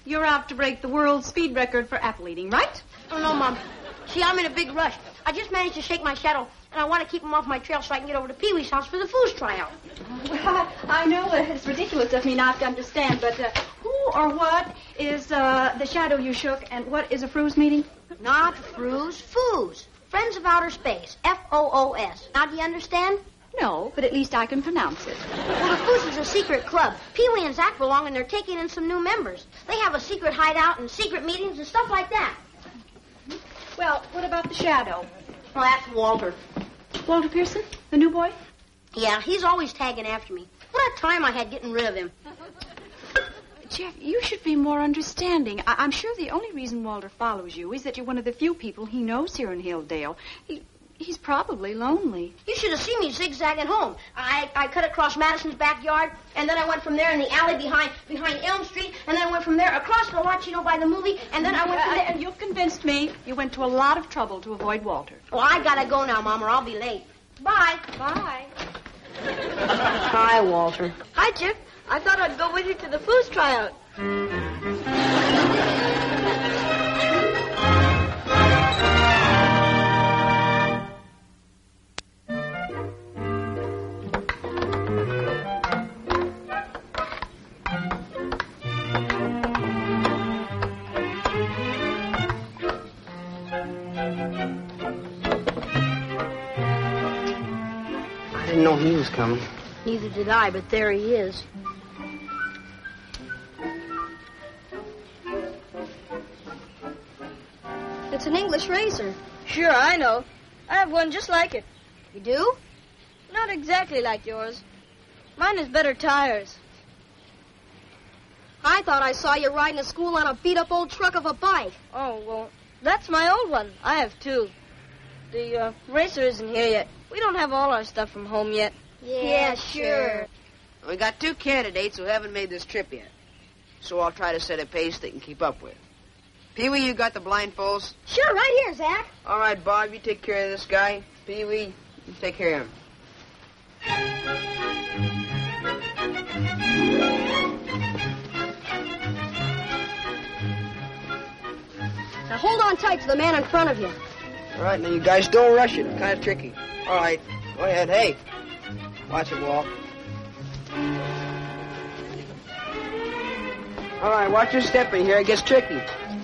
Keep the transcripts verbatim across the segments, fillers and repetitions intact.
You're out to break the world speed record for apple eating, right? Oh, no, Mom. See, I'm in a big rush. I just managed to shake my shadow, and I want to keep him off my trail so I can get over to Pee-wee's house for the foos tryout. Well, I know it's ridiculous of me not to understand, but uh, who or what is uh, the shadow you shook, and what is a Froos meeting? Not Froos, Foos. Friends of Outer Space, F O O S. Now, do you understand? No, but at least I can pronounce it. Well, the Foos is a secret club. Pee-wee and Zach belong, and they're taking in some new members. They have a secret hideout and secret meetings and stuff like that. Well, what about the shadow? Well, that's Walter. Walter Pearson, the new boy? Yeah, he's always tagging after me. What a time I had getting rid of him. Jeff, you should be more understanding. I- I'm sure the only reason Walter follows you is that you're one of the few people he knows here in Hilldale. He, he's probably lonely. You should have seen me zigzagging home. I, I cut across Madison's backyard, and then I went from there in the alley behind behind Elm Street, and then I went from there across the lot, you know, by the movie, and then I went from there. Uh, you've convinced me. You went to a lot of trouble to avoid Walter. Well, I gotta go now, Mom, or I'll be late. Bye. Bye. Hi, Walter. Hi, Chip. I thought I'd go with you to the foos tryout. I didn't know he was coming. Neither did I, but there he is. It's an English racer. Sure, I know. I have one just like it. You do? Not exactly like yours. Mine has better tires. I thought I saw you riding to school on a beat-up old truck of a bike. Oh, well, that's my old one. I have two. The uh, racer isn't here yet. We don't have all our stuff from home yet. Yeah, sure. We got two candidates who haven't made this trip yet. So I'll try to set a pace they can keep up with. Pee-wee, you got the blindfolds? Sure, right here, Zach. All right, Bob, you take care of this guy. Pee-wee, you take care of him. Now hold on tight to the man in front of you. All right, now you guys don't rush it. It's kind of tricky. All right, go ahead. Hey, watch it, Walt. All right, watch your stepping here. It gets tricky.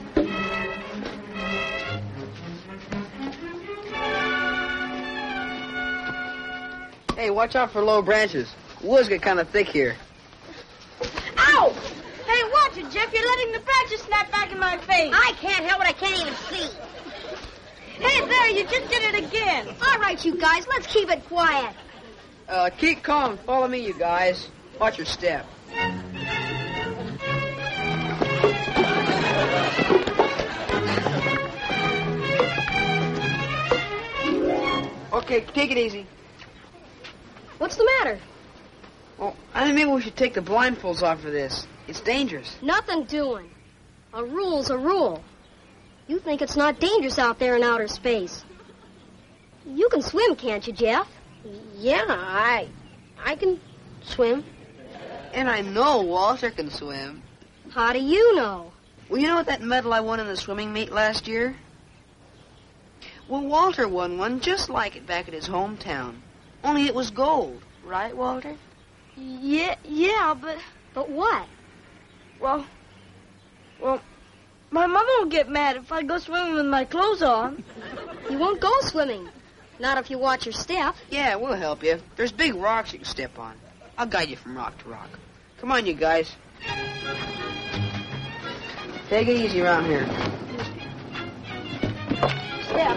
Hey, watch out for low branches. Woods get kind of thick here. Ow! Hey, watch it, Jeff. You're letting the branches snap back in my face. I can't help it. I can't even see. Hey, there, you just did it again. All right, you guys, let's keep it quiet. Uh, keep calm. Follow me, you guys. Watch your step. Okay, take it easy. What's the matter? Well, I think maybe we should take the blindfolds off of this. It's dangerous. Nothing doing. A rule's a rule. You think it's not dangerous out there in outer space. You can swim, can't you, Jeff? Yeah, I... I can swim. And I know Walter can swim. How do you know? Well, you know what that medal I won in the swimming meet last year? Well, Walter won one just like it back at his hometown. Only it was gold. Right, Walter? Yeah, yeah, but... But what? Well... Well... My mother will get mad if I go swimming with my clothes on. You won't go swimming. Not if you watch your step. Yeah, we'll help you. There's big rocks you can step on. I'll guide you from rock to rock. Come on, you guys. Take it easy around here. Step.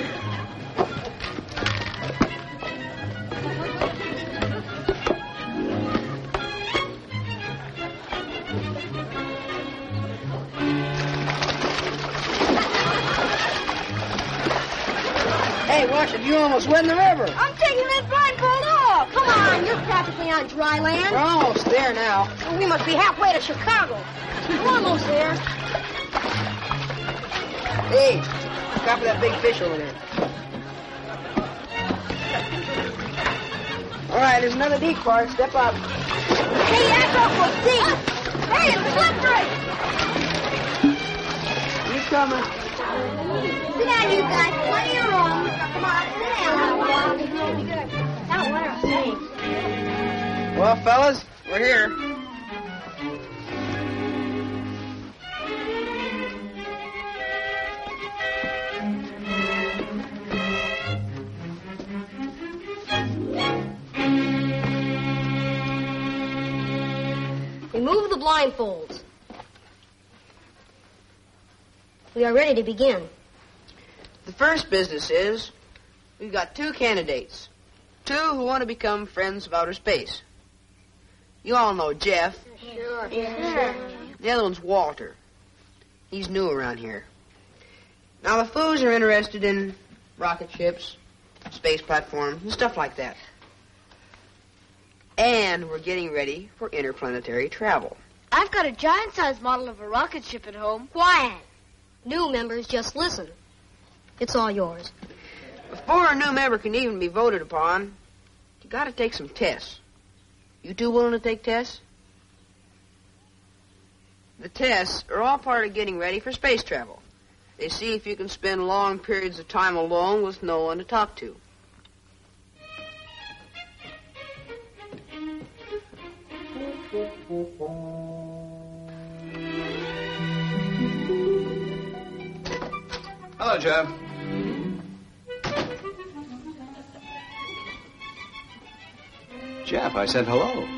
Hey, watch it. You almost went in the river. I'm taking that blindfold off. Come on, you're practically on dry land. We're almost there now. We must be halfway to Chicago. We're almost there. Hey, look out for that big fish over there. All right, there's another deep part. Step up. Hey, that's awful deep. Hey, it's slippery. coming. Sit down, you guys. Plenty of room. Come on, sit down. Now, what are saying? Well, fellas, we're here. Remove the blindfolds. We are ready to begin. The first business is we've got two candidates. Two who want to become friends of outer space. You all know Jeff. Sure. Yeah. The other one's Walter. He's new around here. Now, the foos are interested in rocket ships, space platforms, and stuff like that. And we're getting ready for interplanetary travel. I've got a giant-sized model of a rocket ship at home. Quiet. New members, just listen. It's all yours. Before a new member can even be voted upon, you got to take some tests. You two willing to take tests? The tests are all part of getting ready for space travel. They see if you can spend long periods of time alone with no one to talk to. Hello, Jeff. Jeff, I said hello.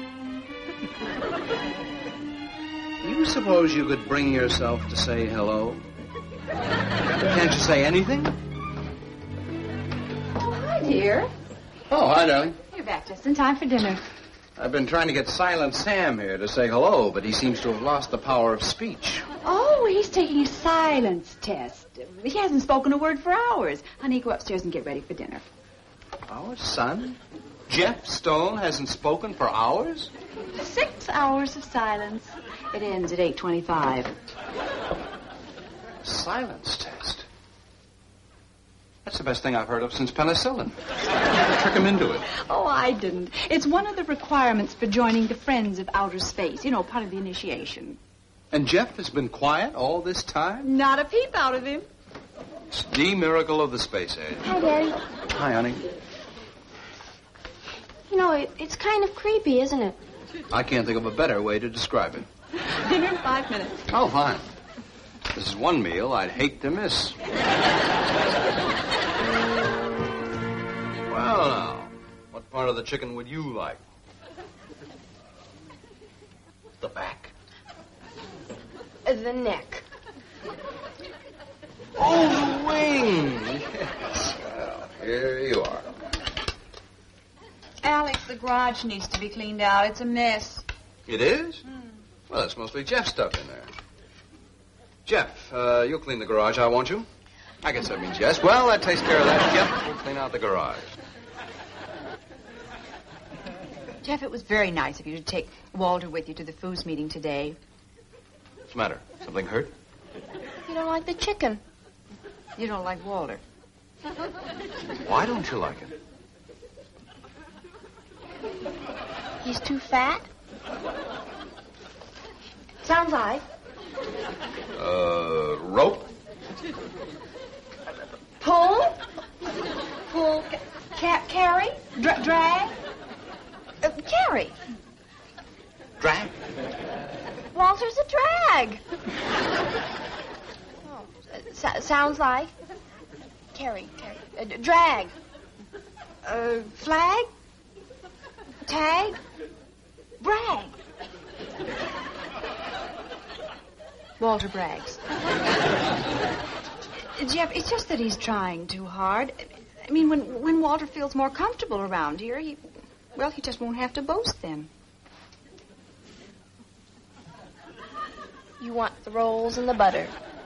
You suppose you could bring yourself to say hello? Can't you say anything? Oh, hi, dear. Oh, hi, darling. You're back just in time for dinner. I've been trying to get Silent Sam here to say hello, but he seems to have lost the power of speech. Oh, he's taking a silence test. He hasn't spoken a word for hours. Honey, go upstairs and get ready for dinner. Our son? Jeff Stone hasn't spoken for hours? Six hours of silence. It ends at eight twenty-five. Silence test? That's the best thing I've heard of since penicillin. Trick him into it. Oh, I didn't. It's one of the requirements for joining the Friends of Outer Space. You know, part of the initiation. And Jeff has been quiet all this time? Not a peep out of him. It's the miracle of the space age. Hi, Daddy. Hi, honey. You know, it, it's kind of creepy, isn't it? I can't think of a better way to describe it. Dinner in five minutes. Oh, fine. This is one meal I'd hate to miss. Well, now, what part of the chicken would you like? The back. The neck. Oh, the wing! Yes. Well, here you are. Alex, the garage needs to be cleaned out. It's a mess. It is? Mm. Well, that's mostly Jeff's stuff in there. Jeff, uh, you'll clean the garage, I want you. I guess that means yes. Well, that takes care of that. Jeff will clean out the garage. Jeff, it was very nice of you to take Walter with you to the foos meeting today. What's the matter? Something hurt? You don't like the chicken. You don't like Walter. Why don't you like him? He's too fat. Sounds like. Uh, rope? Pull? Pull, ca- carry, Dra- drag, uh, carry. Drag? Walter's a drag. Oh, so- sounds like. Carry, carry. Uh, d- drag. Uh, flag? Tag? Brag. Walter brags. Jeff, it's just that he's trying too hard. I mean, when when Walter feels more comfortable around here, he, well, he just won't have to boast then. You want the rolls and the butter.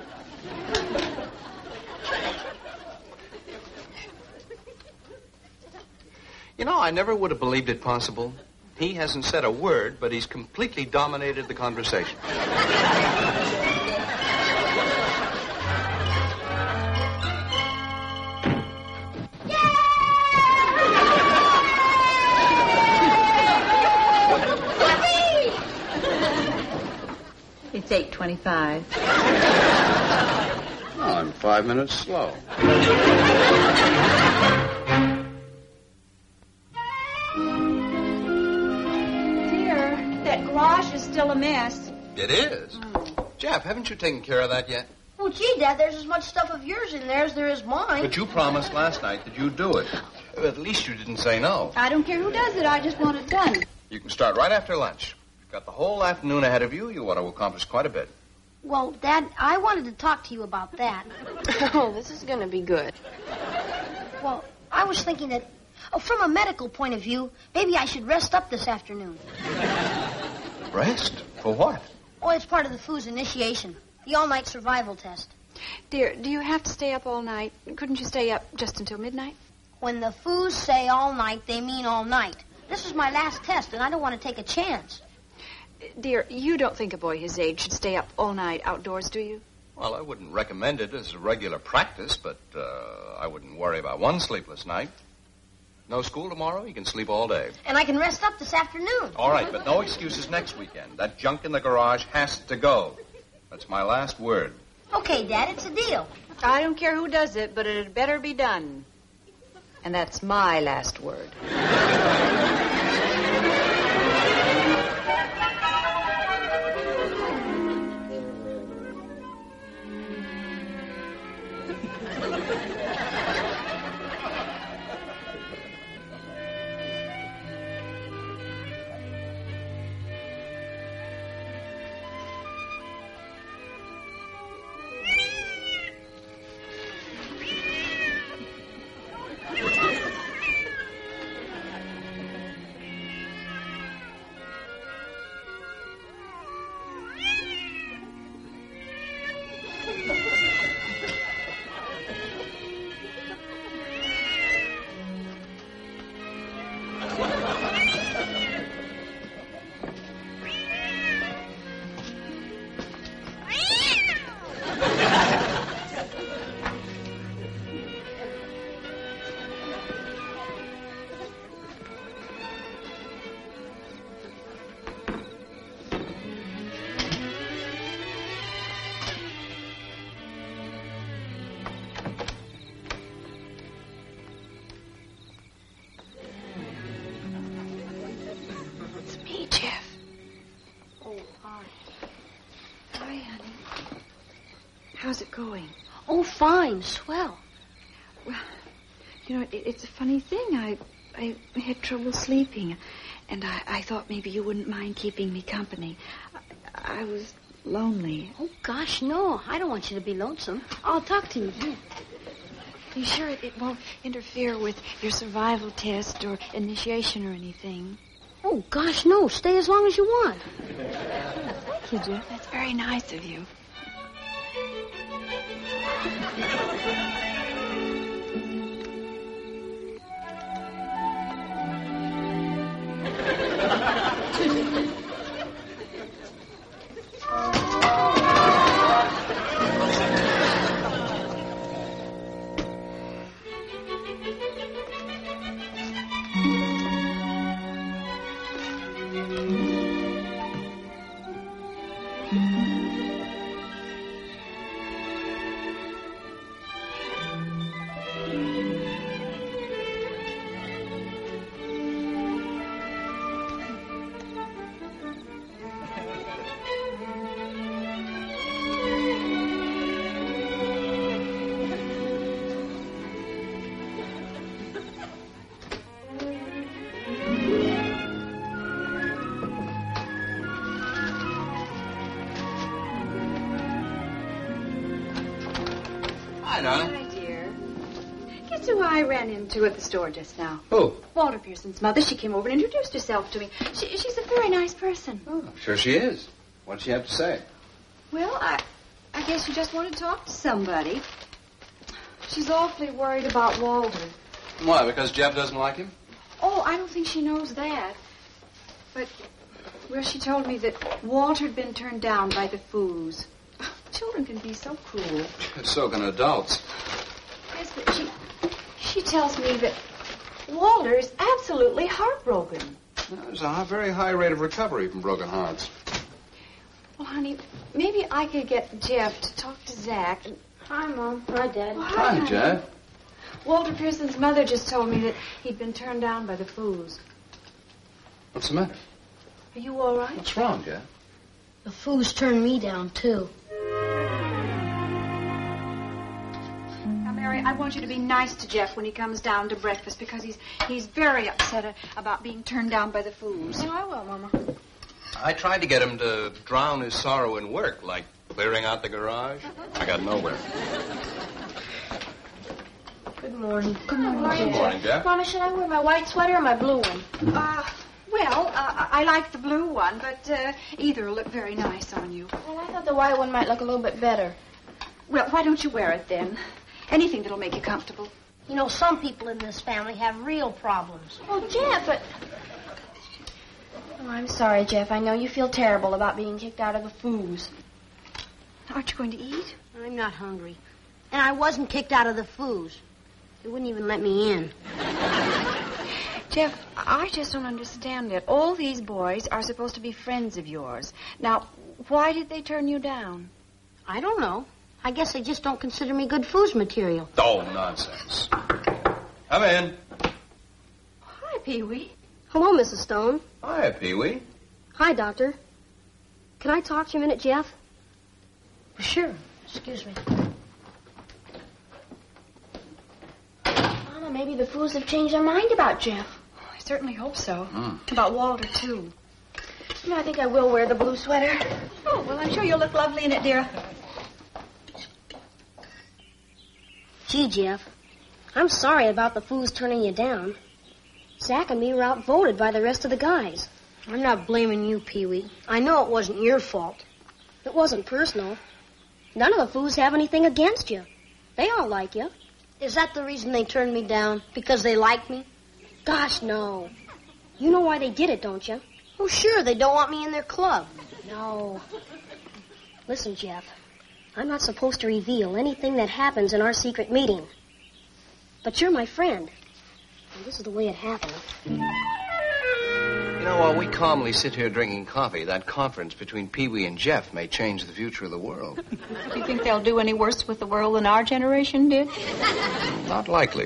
You know, I never would have believed it possible. He hasn't said a word, but he's completely dominated the conversation. It's eight twenty-five. Well, I'm five minutes slow. Dear, that garage is still a mess. It is? Oh. Jeff, haven't you taken care of that yet? Well, gee, Dad, there's as much stuff of yours in there as there is mine. But you promised last night that you'd do it. At least you didn't say no. I don't care who does it. I just want it done. You can start right after lunch. You've got the whole afternoon ahead of you. You want to accomplish quite a bit. Well, Dad, I wanted to talk to you about that. Oh, this is going to be good. Well, I was thinking that, oh, from a medical point of view, maybe I should rest up this afternoon. Rest? For what? Oh, it's part of the F Oo's initiation, the all-night survival test. Dear, do you have to stay up all night? Couldn't you stay up just until midnight? When the F Oo's say all night, they mean all night. This is my last test, and I don't want to take a chance. Dear, you don't think a boy his age should stay up all night outdoors, do you? Well, I wouldn't recommend it as a regular practice, but uh, I wouldn't worry about one sleepless night. No school tomorrow, you can sleep all day. And I can rest up this afternoon. All right, but no excuses next weekend. That junk in the garage has to go. That's my last word. Okay, Dad, it's a deal. I don't care who does it, but it had better be done. And that's my last word. How's it going? Oh, fine. Swell. Well, you know, it, it's a funny thing. I I had trouble sleeping, and I, I thought maybe you wouldn't mind keeping me company. I, I was lonely. Oh, gosh, no. I don't want you to be lonesome. I'll talk to you. Here. You sure it, it won't interfere with your survival test or initiation or anything? Oh, gosh, no. Stay as long as you want. Thank you, Jeff. That's very nice of you. Hi, dear. Guess who I ran into at the store just now? Who? Walter Pearson's mother. She came over and introduced herself to me. She, she's a very nice person. Oh, sure she is. What'd she have to say? Well, I, I guess she just wanted to talk to somebody. She's awfully worried about Walter. Why, because Jeff doesn't like him? Oh, I don't think she knows that. But, well, she told me that Walter had been turned down by the F Oo's. Children can be so cruel. So can adults. Yes, but she, she tells me that Walter is absolutely heartbroken. There's a very high rate of recovery from broken hearts. Well, honey, maybe I could get Jeff to talk to Zach. Hi, Mom. Hi, Dad. Oh, Hi, honey. Jeff. Walter Pearson's mother just told me that he'd been turned down by the Foos. What's the matter? Are you all right? What's wrong, Jeff? The Foos turned me down, too. Now, Mary, I want you to be nice to Jeff when he comes down to breakfast because he's he's very upset about being turned down by the Foos. Oh, I will, Mama. I tried to get him to drown his sorrow in work, like clearing out the garage. I got nowhere. Good morning. Good morning. Good morning, Jeff. Mama, should I wear my white sweater or my blue one? Uh, well, uh, I like the blue one, but uh, either will look very nice on you. Well, I thought the white one might look a little bit better. Well, why don't you wear it then? Anything that'll make you comfortable. You know, some people in this family have real problems. Oh, Jeff, but... Oh, I'm sorry, Jeff. I know you feel terrible about being kicked out of the Foos. Aren't you going to eat? I'm not hungry. And I wasn't kicked out of the Foos. They wouldn't even let me in. Jeff, I just don't understand it. All these boys are supposed to be friends of yours. Now, why did they turn you down? I don't know. I guess they just don't consider me good Foos material. Oh, nonsense. Come in. Hi, Pee-wee. Hello, Missus Stone. Hi, Pee-wee. Hi, Doctor. Can I talk to you a minute, Jeff? Sure. Excuse me. Mama, maybe the Foos have changed their mind about Jeff. I certainly hope so. Mm. About Walter, too. You know, I think I will wear the blue sweater. Oh, well, I'm sure you'll look lovely in it, dear. Gee, Jeff, I'm sorry about the Foos turning you down. Zach and me were outvoted by the rest of the guys. I'm not blaming you, Pee-wee. I know it wasn't your fault. It wasn't personal. None of the Foos have anything against you. They all like you. Is that the reason they turned me down? Because they like me? Gosh, no. You know why they did it, don't you? Oh, sure. They don't want me in their club. No. Listen, Jeff. I'm not supposed to reveal anything that happens in our secret meeting. But you're my friend. And this is the way it happened. You know, while we calmly sit here drinking coffee, that conference between Pee-wee and Jeff may change the future of the world. Do you think they'll do any worse with the world than our generation did? Not likely.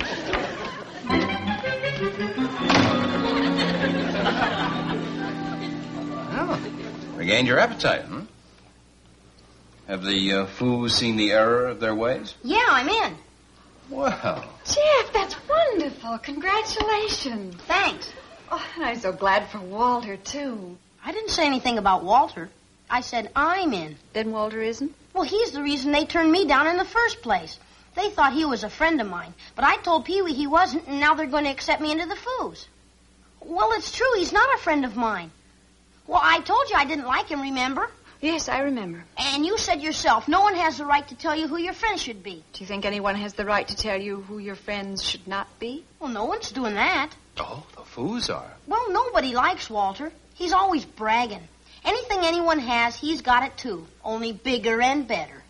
Oh, regained your appetite, huh? Have the uh, Foos seen the error of their ways? Yeah, I'm in. Well, Jeff, that's wonderful. Congratulations. Thanks. Oh, and I'm so glad for Walter, too. I didn't say anything about Walter. I said I'm in. Then Walter isn't? Well, he's the reason they turned me down in the first place. They thought he was a friend of mine, but I told Pee-wee he wasn't, and now they're going to accept me into the Foos. Well, it's true. He's not a friend of mine. Well, I told you I didn't like him, remember? Yes, I remember. And you said yourself, no one has the right to tell you who your friends should be. Do you think anyone has the right to tell you who your friends should not be? Well, no one's doing that. oh, the Foos are. Well, nobody likes Walter. He's always bragging. Anything anyone has, he's got it too, only bigger and better.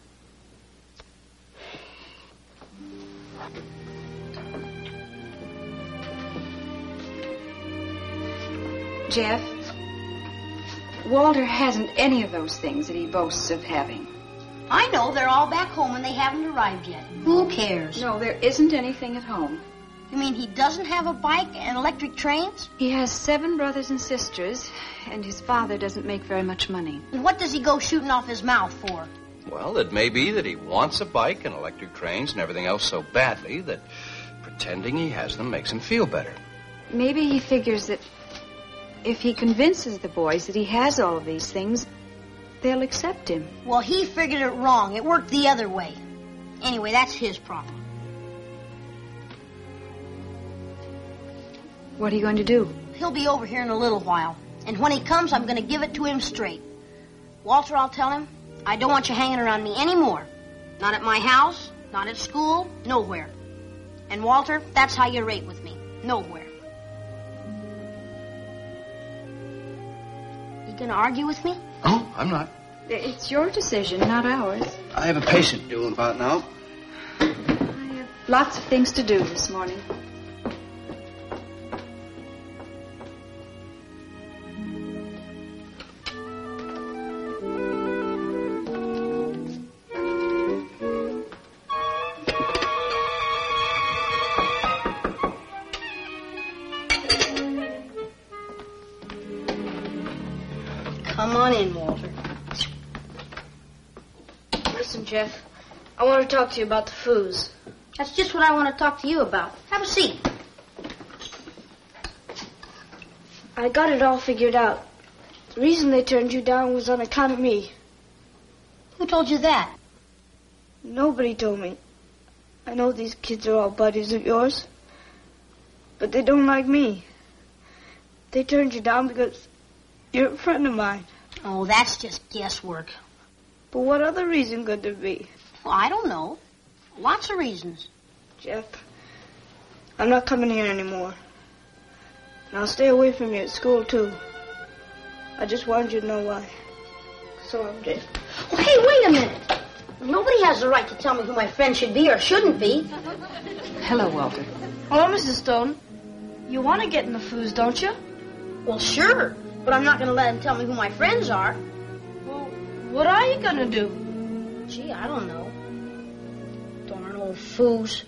Jeff, Walter hasn't any of those things that he boasts of having. I know they're all back home and they haven't arrived yet. Who cares? No, there isn't anything at home. You mean he doesn't have a bike and electric trains? He has seven brothers and sisters, and his father doesn't make very much money. And what does he go shooting off his mouth for? Well, it may be that he wants a bike and electric trains and everything else so badly that pretending he has them makes him feel better. Maybe he figures that if he convinces the boys that he has all of these things, they'll accept him. Well, he figured it wrong. It worked the other way. Anyway, that's his problem. What are you going to do? He'll be over here in a little while. And when he comes, I'm going to give it to him straight. Walter, I'll tell him, I don't want you hanging around me anymore. Not at my house, not at school, nowhere. And Walter, that's how you rate with me. Nowhere. You gonna argue with me? Oh, I'm not. It's your decision, not ours. I have a patient due in about now. I have lots of things to do this morning. Listen, Jeff. I want to talk to you about the foos. That's just what I want to talk to you about. Have a seat. I got it all figured out. The reason they turned you down was on account of me. Who told you that? Nobody told me. I know these kids are all buddies of yours, but they don't like me. They turned you down because you're a friend of mine. Oh, that's just guesswork. But what other reason could there be? Well, I don't know. Lots of reasons. Jeff, I'm not coming here anymore. And I'll stay away from you at school, too. I just wanted you to know why. So I'm Jeff. Well, hey, wait a minute. Nobody has the right to tell me who my friend should be or shouldn't be. Hello, Walter. Hello, Missus Stone. You want to get in the foos, don't you? Well, sure. But I'm not going to let him tell me who my friends are. Well, what are you going to do? Gee, I don't know. Darn old foos.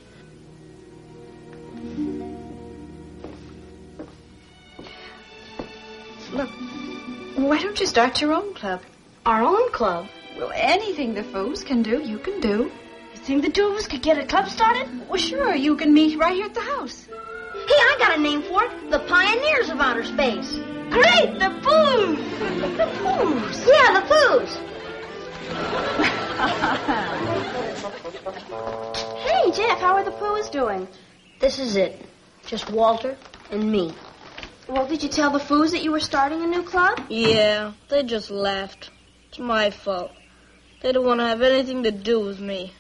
Look, why don't you start your own club? Our own club? Well, anything the foos can do, you can do. You think the two of us could get a club started? Well, sure, you can meet right here at the house. Hey, I got a name for it. The Pioneers of Outer Space. Great! The foos! The foos? Yeah, the foos. Hey, Jeff, how are the foos doing? This is it. Just Walter and me. Well, did you tell the foos that you were starting a new club? Yeah, they just laughed. It's my fault. They don't want to have anything to do with me.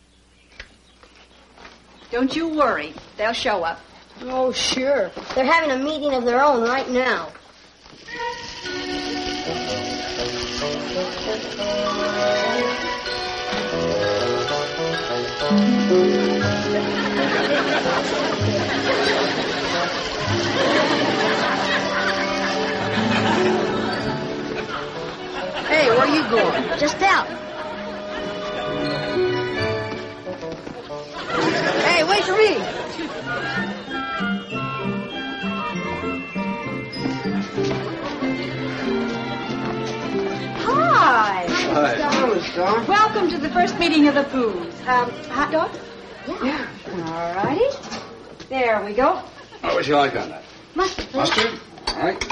Don't you worry. They'll show up. Oh, sure. They're having a meeting of their own right now. Hey, where are you going? Just out. Hey, wait for me. Hi. Hi. Hello, Miss Stone. Welcome to the first meeting of the foos. Um, hot dog? Yeah. All righty. There we go. What would you like on that? Mustard, please. Mustard? All right.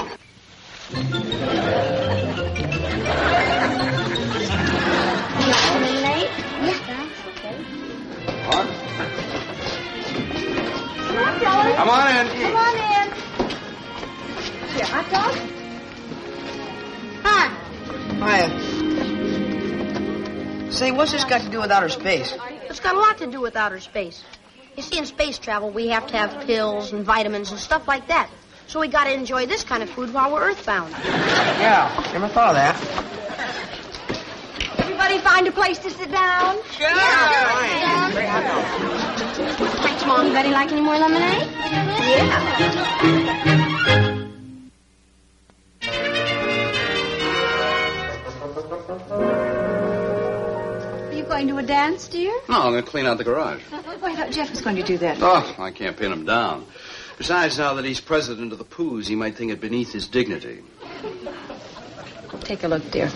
Lemonade? Yes, thanks. Okay. What? Come on, fellas. Come on in. Come on in. Here, hot dog? Hi. Hiya. Say, what's this got to do with outer space? It's got a lot to do with outer space. You see, in space travel, we have to have pills and vitamins and stuff like that. So we got to enjoy this kind of food while we're earthbound. Yeah, never thought of that. Everybody find a place to sit down? Sure. Yeah. Great hot dog. Thanks, Mom. Anybody like any more lemonade? Yeah. Are you going to a dance, dear? No, I'm going to clean out the garage. Oh, I thought Jeff was going to do that. Oh, I can't pin him down. Besides, now that he's president of the Poos, he might think it beneath his dignity. Take a look, dear.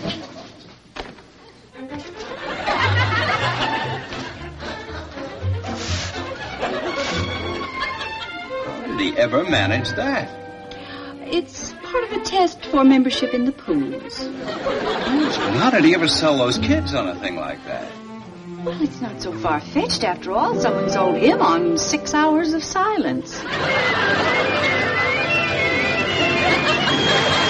How did he ever manage that? It's part of a test for membership in the Poos. And how did he ever sell those kids on a thing like that? Well, it's not so far-fetched. After all, someone sold him on six hours of silence.